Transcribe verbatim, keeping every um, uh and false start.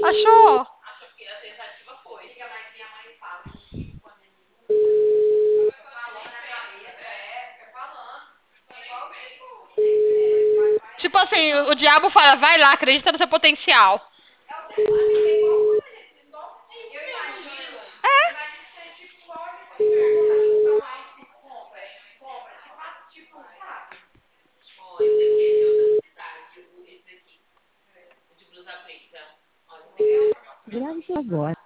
Achou? Tipo assim, o diabo fala, vai lá, acredita no seu potencial. Grave agora.